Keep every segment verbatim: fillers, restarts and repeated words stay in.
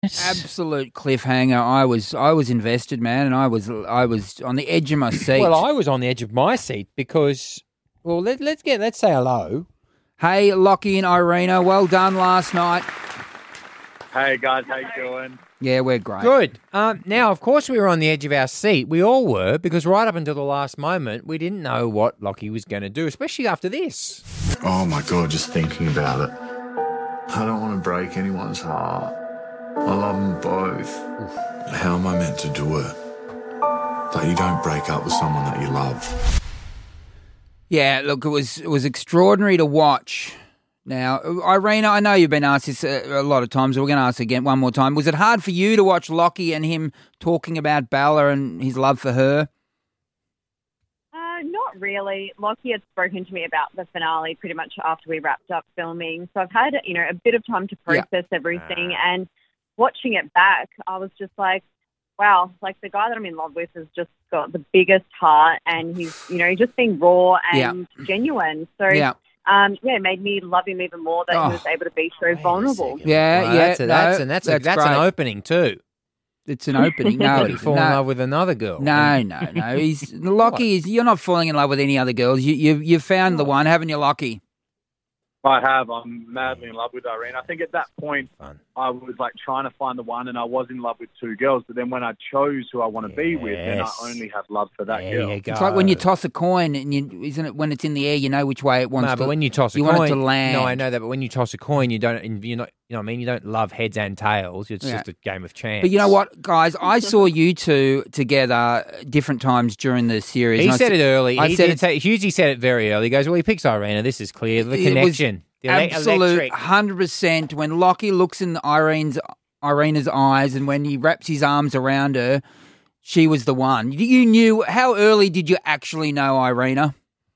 Absolute cliffhanger. I was I was invested, man, and I was I was on the edge of my seat. Well, I was on the edge of my seat because, well, let, let's get let's say hello. Hey, Lockie and Irina, well done last night. Hey guys, how you doing? Yeah, we're great. Good. Um, now, of course, we were on the edge of our seat. We all were, because right up until the last moment, we didn't know what Lockie was going to do, especially after this. Oh my God, just thinking about it. I don't want to break anyone's heart. I love them both. How am I meant to do it? Like, you don't break up with someone that you love. Yeah, look, it was it was extraordinary to watch. Now, Irina, I know you've been asked this a, a lot of times. We're going to ask again one more time. Was it hard for you to watch Lockie and him talking about Bella and his love for her? Uh, not really. Lockie had spoken to me about the finale pretty much after we wrapped up filming. So I've had, you know, a bit of time to process yeah. everything. And watching it back, I was just like, wow, like the guy that I'm in love with has just got the biggest heart, and he's, you know, just being raw and yeah. genuine. So, yeah. Um, yeah, it made me love him even more that oh. he was able to be so vulnerable. Yeah, well, yeah, that's a, that's, no, and that's, that's, a, that's an opening too. It's an opening. No, he fall no. in love with another girl. No, no, no. He's Lockie. Is you're not falling in love with any other girls. You you you found the one, haven't you, Lockie? I have. I'm madly in love with Irene. I think at that point, Fun. I was like trying to find the one, and I was in love with two girls. But then when I chose who I want to yes. be with, then I only have love for that there girl. It's like when you toss a coin, and you isn't it when it's in the air, you know which way it wants no, to. No, but when you toss a you coin, want it to land. No, I know that. But when you toss a coin, you don't. You're not. You know what I mean? You don't love heads and tails. It's yeah. just a game of chance. But you know what, guys? I saw you two together different times during the series. He said it early. I he said did it. Hughesy said it very early. He goes, well, he picks Irina. This is clear. The connection. The absolute electric. one hundred percent. When Lockie looks in Irene's Irina's eyes, and when he wraps his arms around her, she was the one. You knew. How early did you actually know Irina?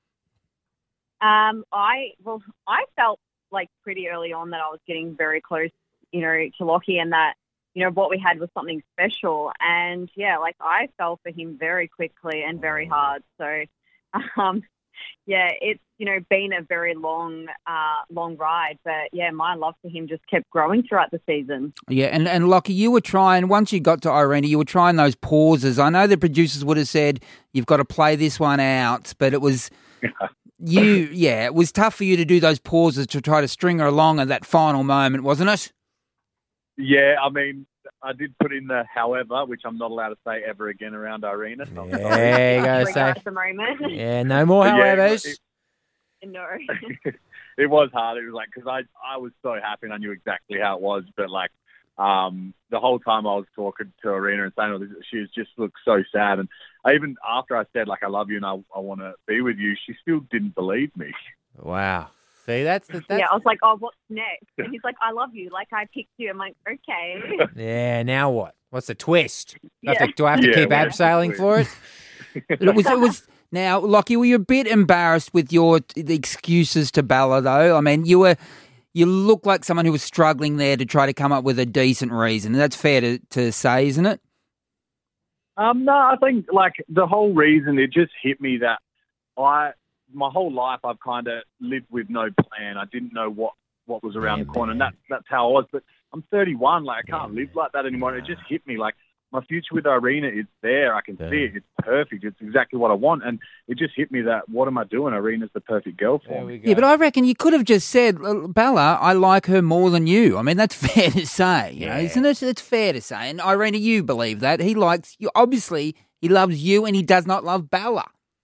Um, I well, I felt like pretty early on that I was getting very close, you know, to Lockie, and that, you know, what we had was something special. And yeah, like I fell for him very quickly and very hard. So, um, yeah, it's, you know, been a very long, uh, long ride. But yeah, my love for him just kept growing throughout the season. Yeah, and, and Lockie, you were trying, once you got to Irina, you were trying those pauses. I know the producers would have said, you've got to play this one out, but it was... You, yeah, it was tough for you to do those pauses to try to string her along at that final moment, wasn't it? Yeah, I mean, I did put in the however, which I'm not allowed to say ever again around Irina. So yeah, you gotta say. At the moment. Yeah, no more howevers. Yeah, no. It was hard. It was like, because I, I was so happy and I knew exactly how it was, but like, um, the whole time I was talking to Irina and saying all this, she just looked so sad. And I, even after I said, like, I love you and I, I want to be with you, she still didn't believe me. Wow. See, that's, the, that's... Yeah, I was like, oh, what's next? And he's like, I love you. Like, I picked you. I'm like, okay. Yeah, now what? What's the twist? Yeah. Do I have to, do I have to yeah, keep abseiling for it? it was, it was... Now, Lockie, were you a bit embarrassed with your the excuses to Bella, though? I mean, you were... You look like someone who was struggling there to try to come up with a decent reason. That's fair to, to say, isn't it? Um, no, I think, like, the whole reason, it just hit me that I, my whole life, I've kind of lived with no plan. I didn't know what, what was around yeah, the corner, man. and that, that's how I was. But I'm thirty-one, like, I can't yeah, live like that anymore. And it just hit me, like, my future with Irina is there. I can yeah. see it. It's perfect. It's exactly what I want. And it just hit me that, what am I doing? Irina's the perfect girl for me. Yeah, but I reckon you could have just said, Bella, I like her more than you. I mean, that's fair to say, you yeah. know, isn't it? It's fair to say. And Irina, you believe that. He likes you. Obviously, he loves you and he does not love Bella.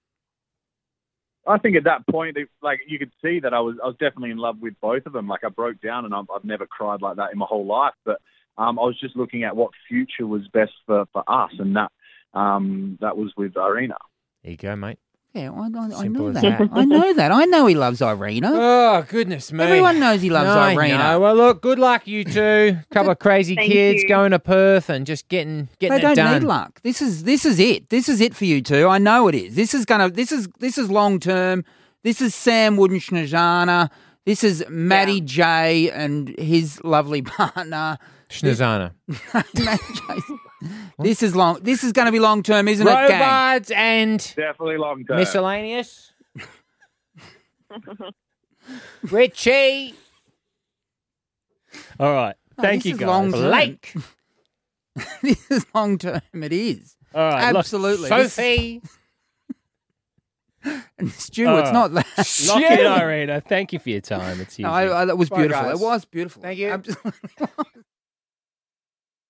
I think at that point, it, like, you could see that I was I was definitely in love with both of them. Like, I broke down, and I've, I've never cried like that in my whole life. But Um, I was just looking at what future was best for, for us, and that um, that was with Irina. There you go, mate. Yeah, I, I, I know that. that. I know that. I know he loves Irina. Oh, goodness me. Everyone knows he loves no, Irina. No. Well, look, good luck, you two. A couple of crazy kids you. going to Perth and just getting getting they it done. They don't need luck. This is this is it. This is it for you two. I know it is. This is gonna. This is this is long term. This is Sam Wood and Snezana. This is Matty yeah. J and his lovely partner. Snezana. This is long. This is going to be long term, isn't Robards it, gang? Robards and definitely long term. Miscellaneous. Richie. All right. Thank this you, is guys. long term. Blake. This is long term. It is. All right, look, Absolutely. This- Sophie. And Stu, it's Oh. not that. Lock in, Irina. Thank you for your time. It's No, I, I, that was Bye, beautiful. guys. It was beautiful. Thank you. Absolutely.